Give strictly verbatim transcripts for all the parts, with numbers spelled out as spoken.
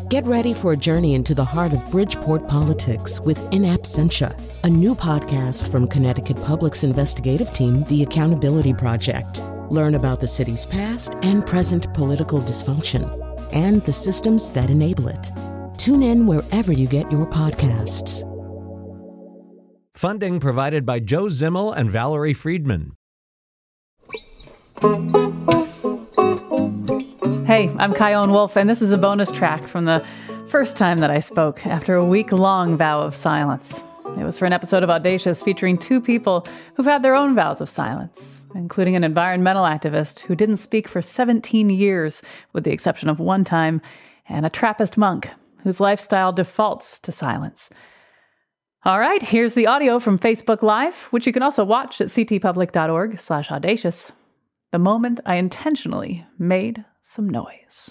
Get ready for a journey into the heart of Bridgeport politics with In Absentia, a new podcast from Connecticut Public's investigative team, The Accountability Project. Learn about the city's past and present political dysfunction and the systems that enable it. Tune in wherever you get your podcasts. Funding provided by Joe Zimmel and Valerie Friedman. Hey, I'm Kyone Wolf, and this is a bonus track from the first time that I spoke after a week-long vow of silence. It was for an episode of Audacious featuring two people who've had their own vows of silence, including an environmental activist who didn't speak for seventeen years, with the exception of one time, and a Trappist monk whose lifestyle defaults to silence. All right, here's the audio from Facebook Live, which you can also watch at ctpublic.org slash audacious. The moment I intentionally made some noise.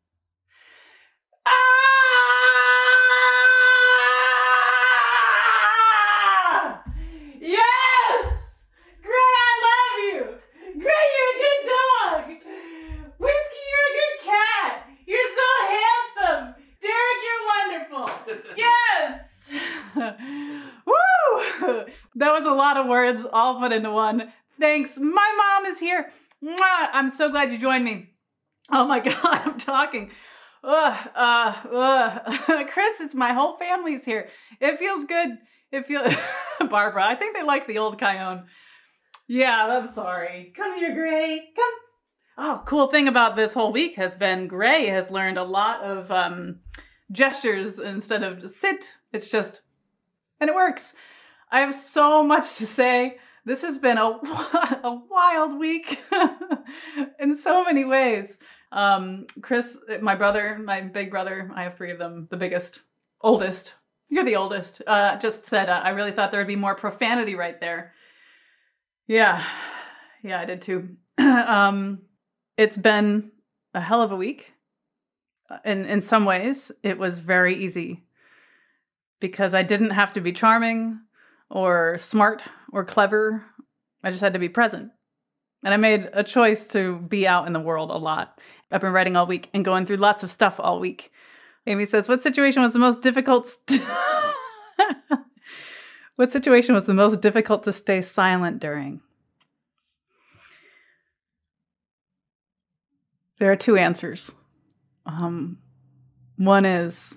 Ah! Yes! Gray, I love you! Gray, you're a good dog! Whiskey, you're a good cat! You're so handsome! Derek, you're wonderful! Yes! Woo! That was a lot of words all put into one. Thanks. My mom is here. Mwah! I'm so glad you joined me. Oh my God, I'm talking. Ugh, uh, ugh. Chris, it's my whole family's here. It feels good. It feels, Barbara, I think they like the old Kyone. Yeah, I'm sorry. Come here, Gray. Come. Oh, cool thing about this whole week has been Gray has learned a lot of um, gestures instead of just sit. It's just, and it works. I have so much to say. This has been a, a wild week in so many ways. Um, Chris, my brother, my big brother, I have three of them, the biggest, oldest, you're the oldest, uh, just said, uh, I really thought there would be more profanity right there. Yeah, yeah, I did too. um, it's been a hell of a week. In, in some ways, it was very easy because I didn't have to be charming or smart or clever. I just had to be present. And I made a choice to be out in the world a lot. I've been writing all week and going through lots of stuff all week. Amy says, what situation was the most difficult? St- what situation was the most difficult to stay silent during? There are two answers. Um, one is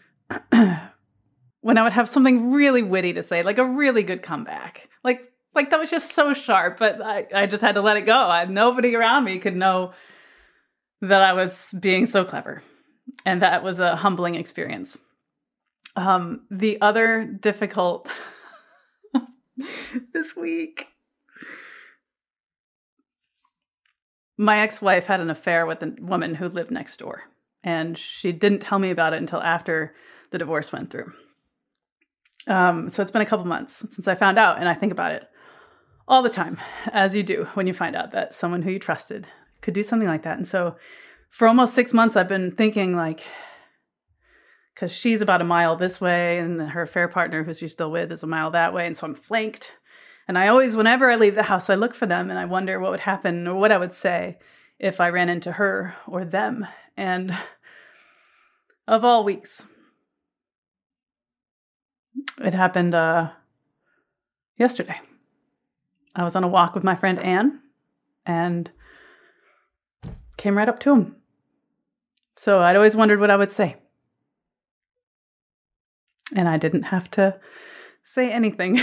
when I would have something really witty to say, like a really good comeback. Like, like that was just so sharp, but I, I just had to let it go. I, nobody around me could know that I was being so clever. And that was a humbling experience. Um, the other difficult this week, my ex-wife had an affair with a woman who lived next door. And she didn't tell me about it until after the divorce went through. Um, so it's been a couple months since I found out, and I think about it all the time, as you do when you find out that someone who you trusted could do something like that. And so for almost six months, I've been thinking like, because she's about a mile this way, and her affair partner, who she's still with, is a mile that way. And so I'm flanked. And I always, whenever I leave the house, I look for them, and I wonder what would happen or what I would say if I ran into her or them. And of all weeks, it happened uh, yesterday. I was on a walk with my friend Anne and came right up to him. So I'd always wondered what I would say. And I didn't have to say anything.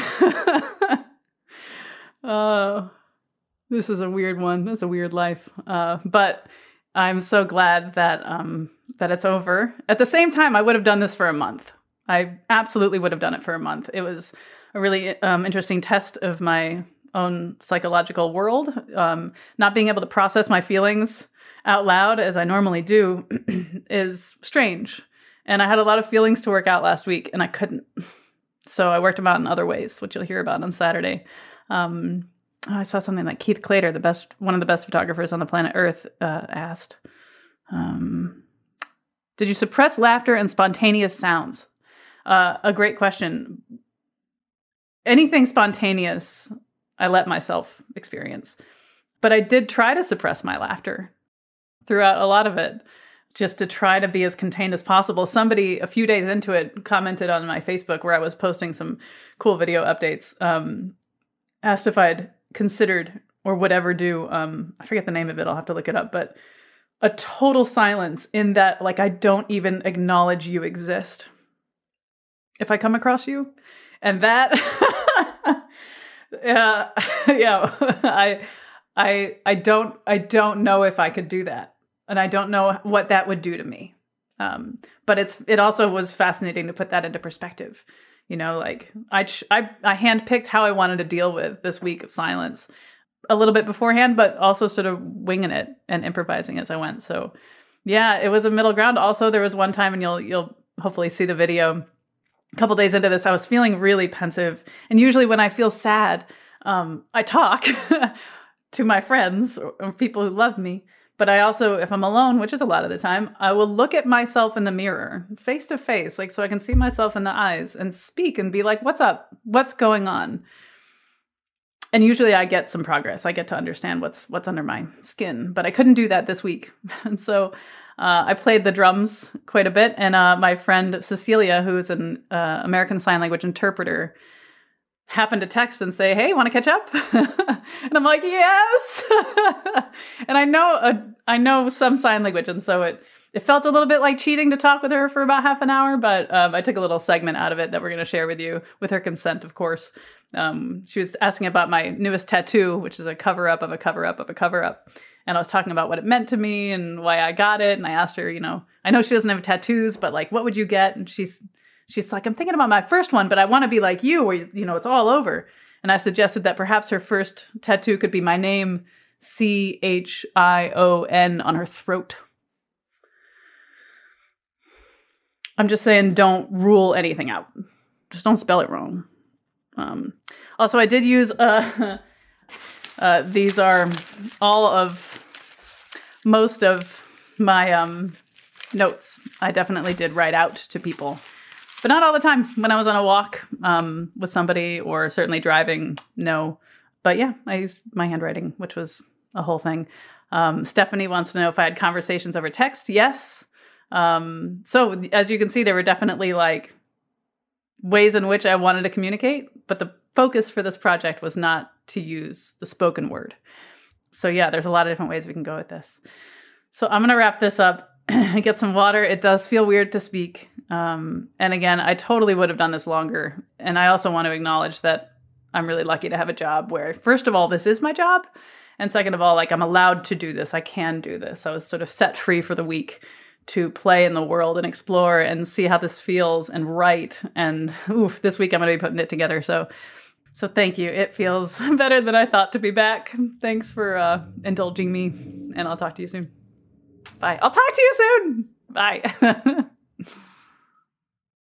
uh, this is a weird one. This is a weird life. Uh, but I'm so glad that um, that it's over. At the same time, I would have done this for a month. I absolutely would have done it for a month. It was a really um, interesting test of my own psychological world. Um, not being able to process my feelings out loud as I normally do is strange. And I had a lot of feelings to work out last week, and I couldn't. So I worked them out in other ways, which you'll hear about on Saturday. Um, I saw something that Keith Clater, the best, one of the best photographers on the planet Earth, uh, asked. Um, Did you suppress laughter and spontaneous sounds? Uh, a great question. Anything spontaneous, I let myself experience. But I did try to suppress my laughter throughout a lot of it. just to try to be as contained as possible. Somebody a few days into it commented on my Facebook where I was posting some cool video updates, um, asked if I'd considered or would ever do, um, I forget the name of it, I'll have to look it up, but a total silence in that, like, I don't even acknowledge you exist if I come across you. And that, yeah, yeah, I, I, I don't, I don't know if I could do that. And I don't know what that would do to me. Um, but it's, it also was fascinating to put that into perspective. You know, like I, I, I handpicked how I wanted to deal with this week of silence a little bit beforehand, but also sort of winging it and improvising as I went. So yeah, it was a middle ground. Also, there was one time, and you'll, you'll hopefully see the video, a couple days into this, I was feeling really pensive. And usually when I feel sad, um, I talk to my friends or, or people who love me. But I also, if I'm alone, which is a lot of the time, I will look at myself in the mirror, face to face, like so I can see myself in the eyes and speak and be like, what's up? What's going on? And usually I get some progress. I get to understand what's what's under my skin. But I couldn't do that this week. And so uh, I played the drums quite a bit. And uh, my friend Cecilia, who is an uh, American Sign Language interpreter, happened to text and say, hey, want to catch up? And I'm like, yes. And I know uh, I know some sign language. And so it, it felt a little bit like cheating to talk with her for about half an hour. But um, I took a little segment out of it that we're going to share with you, with her consent, of course. Um, she was asking about my newest tattoo, which is a cover-up of a cover-up of a cover-up. And I was talking about what it meant to me and why I got it. And I asked her, you know, I know she doesn't have tattoos, but like, what would you get? And she's She's like, I'm thinking about my first one, but I want to be like you, where, you know, it's all over. And I suggested that perhaps her first tattoo could be my name, C H I O N, on her throat. I'm just saying, don't rule anything out. Just don't spell it wrong. Um, also, I did use, uh, uh, these are all of, most of my um, notes. I definitely did write out to people. But not all the time. When I was on a walk um, with somebody or certainly driving, no. But yeah, I used my handwriting, which was a whole thing. Um, Stephanie wants to know if I had conversations over text. Yes. Um, so as you can see, there were definitely like ways in which I wanted to communicate. But the focus for this project was not to use the spoken word. So yeah, there's a lot of different ways we can go with this. So I'm going to wrap this up. Get some water. It does feel weird to speak. Um, and again, I totally would have done this longer. And I also want to acknowledge that I'm really lucky to have a job where, first of all, this is my job. And second of all, like, I'm allowed to do this. I can do this. I was sort of set free for the week to play in the world and explore and see how this feels and write. And oof, this week I'm going to be putting it together. So, so thank you. It feels better than I thought to be back. Thanks for uh, indulging me. And I'll talk to you soon. Bye. I'll talk to you soon. Bye.